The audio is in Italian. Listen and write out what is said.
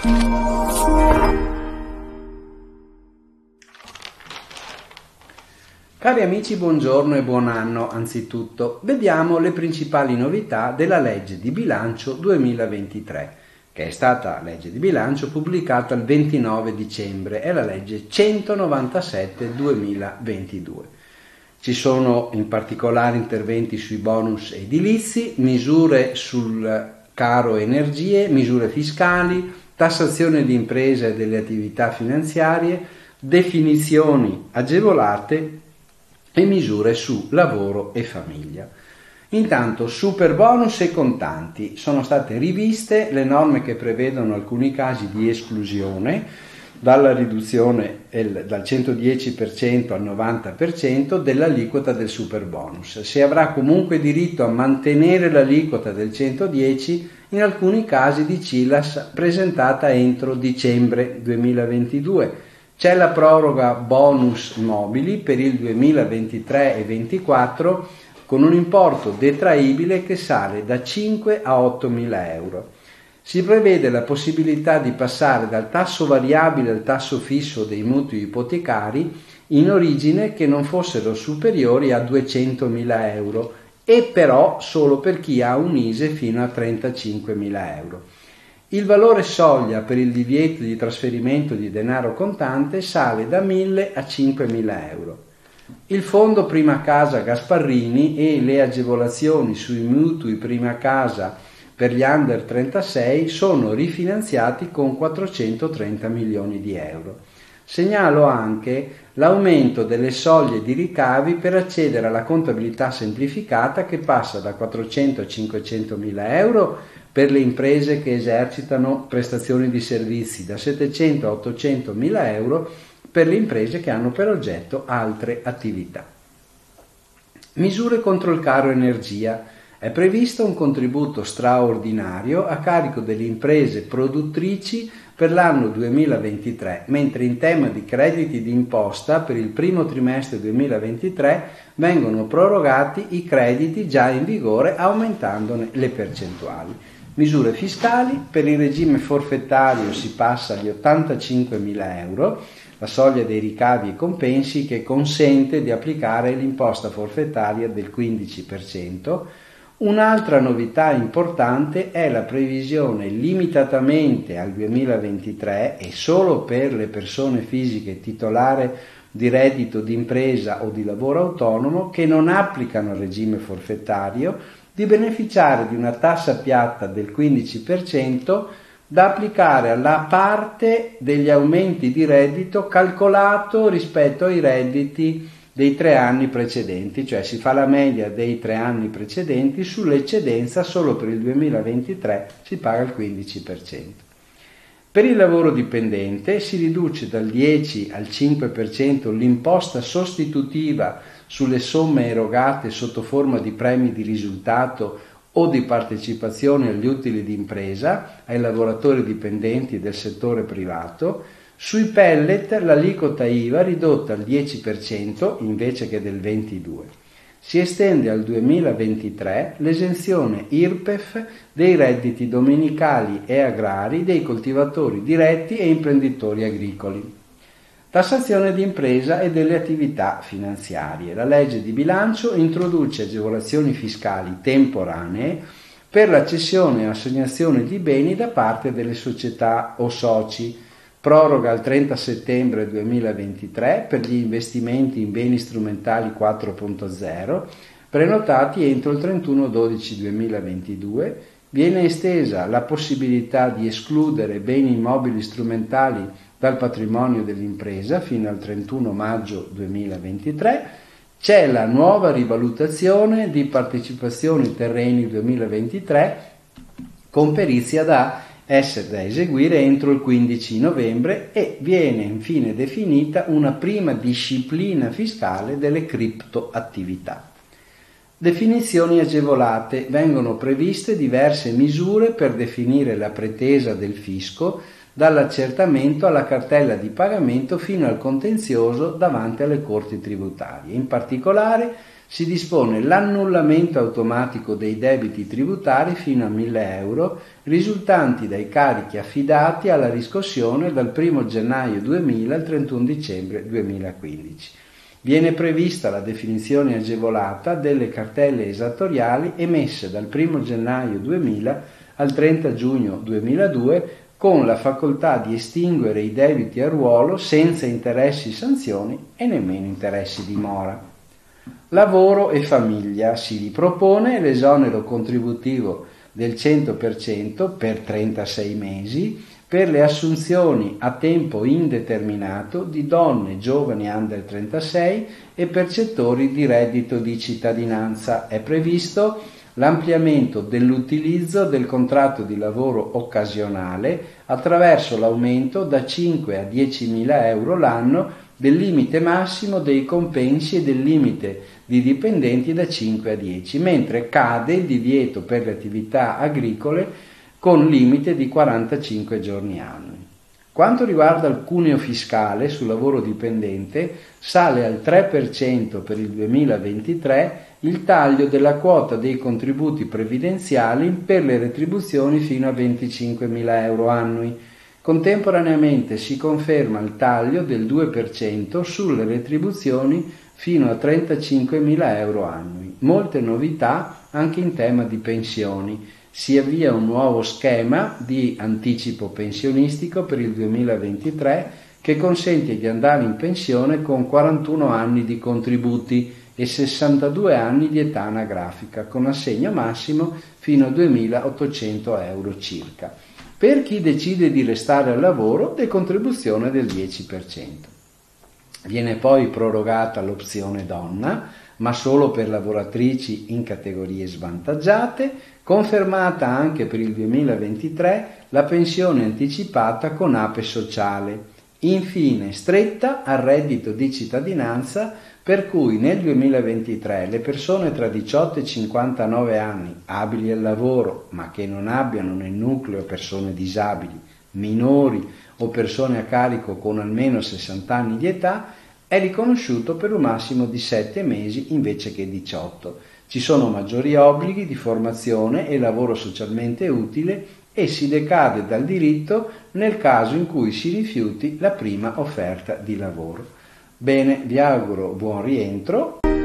Cari amici, buongiorno e buon anno anzitutto. Vediamo le principali novità della legge di bilancio 2023, che è stata legge di bilancio pubblicata il 29 dicembre, è la legge 197-2022. Ci sono in particolare interventi sui bonus edilizi, misure sul caro energie, misure fiscali, tassazione di imprese e delle attività finanziarie, definizioni agevolate e misure su lavoro e famiglia. Intanto super bonus e contanti: sono state riviste le norme che prevedono alcuni casi di esclusione dalla riduzione dal 110% al 90% dell'aliquota del super bonus. Si avrà comunque diritto a mantenere l'aliquota del 110 in alcuni casi di CILAS presentata entro dicembre 2022. C'è la proroga bonus mobili per il 2023 e 2024 con un importo detraibile che sale da 5 a 8.000 euro. Si prevede la possibilità di passare dal tasso variabile al tasso fisso dei mutui ipotecari in origine che non fossero superiori a 200.000 euro e però solo per chi ha un ISEE fino a 35.000 euro. Il valore soglia per il divieto di trasferimento di denaro contante sale da 1.000 a 5.000 euro. Il fondo prima casa Gasparrini e le agevolazioni sui mutui prima casa per gli under 36 sono rifinanziati con 430 milioni di euro. Segnalo anche l'aumento delle soglie di ricavi per accedere alla contabilità semplificata, che passa da 400 a 500.000 euro per le imprese che esercitano prestazioni di servizi, da 700 a 800.000 euro per le imprese che hanno per oggetto altre attività. Misure contro il caro energia. È previsto un contributo straordinario a carico delle imprese produttrici per l'anno 2023, mentre in tema di crediti d'imposta per il primo trimestre 2023 vengono prorogati i crediti già in vigore aumentandone le percentuali. Misure fiscali: per il regime forfettario si passa agli 85.000 euro, la soglia dei ricavi e compensi che consente di applicare l'imposta forfettaria del 15%. Un'altra novità importante è la previsione limitatamente al 2023 e solo per le persone fisiche titolari di reddito d'impresa o di lavoro autonomo che non applicano il regime forfettario di beneficiare di una tassa piatta del 15% da applicare alla parte degli aumenti di reddito calcolato rispetto ai redditi dei 3 anni precedenti, cioè si fa la media dei 3 anni precedenti, sull'eccedenza solo per il 2023 si paga il 15%. Per il lavoro dipendente si riduce dal 10 al 5% l'imposta sostitutiva sulle somme erogate sotto forma di premi di risultato o di partecipazione agli utili d'impresa ai lavoratori dipendenti del settore privato. Sui pellet l'aliquota IVA ridotta al 10% invece che del 22%. Si estende al 2023 l'esenzione IRPEF dei redditi domenicali e agrari dei coltivatori diretti e imprenditori agricoli. Tassazione di impresa e delle attività finanziarie. La legge di bilancio introduce agevolazioni fiscali temporanee per la cessione e assegnazione di beni da parte delle società o soci. Proroga al 30 settembre 2023 per gli investimenti in beni strumentali 4.0 prenotati entro il 31/12/2022. Viene estesa la possibilità di escludere beni immobili strumentali dal patrimonio dell'impresa fino al 31 maggio 2023. C'è la nuova rivalutazione di partecipazioni terreni 2023 con perizia da eseguire entro il 15 novembre e viene infine definita una prima disciplina fiscale delle criptoattività. Definizioni agevolate. Vengono previste diverse misure per definire la pretesa del fisco dall'accertamento alla cartella di pagamento fino al contenzioso davanti alle corti tributarie. In particolare si dispone l'annullamento automatico dei debiti tributari fino a 1.000 euro risultanti dai carichi affidati alla riscossione dal 1 gennaio 2000 al 31 dicembre 2015. Viene prevista la definizione agevolata delle cartelle esattoriali emesse dal 1 gennaio 2000 al 30 giugno 2002 con la facoltà di estinguere i debiti a ruolo senza interessi, sanzioni e nemmeno interessi di mora. Lavoro e famiglia si ripropone l'esonero contributivo del 100% per 36 mesi per le assunzioni a tempo indeterminato di donne giovani under 36 e percettori di reddito di cittadinanza. È previsto l'ampliamento dell'utilizzo del contratto di lavoro occasionale attraverso l'aumento da 5 a 10.000 euro l'anno del limite massimo dei compensi e del limite di dipendenti da 5 a 10, mentre cade il divieto per le attività agricole con limite di 45 giorni annui. Quanto riguarda il cuneo fiscale sul lavoro dipendente, sale al 3% per il 2023 il taglio della quota dei contributi previdenziali per le retribuzioni fino a 25.000 euro annui. Contemporaneamente si conferma il taglio del 2% sulle retribuzioni fino a 35.000 euro annui. Molte novità anche in tema di pensioni. Si avvia un nuovo schema di anticipo pensionistico per il 2023 che consente di andare in pensione con 41 anni di contributi e 62 anni di età anagrafica, con assegno massimo fino a 2.800 euro circa. Per chi decide di restare al lavoro, decontribuzione del 10%. Viene poi prorogata l'opzione donna, ma solo per lavoratrici in categorie svantaggiate, confermata anche per il 2023 la pensione anticipata con APE sociale. Infine, stretta al reddito di cittadinanza, per cui nel 2023 le persone tra 18 e 59 anni, abili al lavoro, ma che non abbiano nel nucleo persone disabili, minori o persone a carico con almeno 60 anni di età, è riconosciuto per un massimo di 7 mesi invece che 18. Ci sono maggiori obblighi di formazione e lavoro socialmente utile e si decade dal diritto nel caso in cui si rifiuti la prima offerta di lavoro. Bene, vi auguro buon rientro.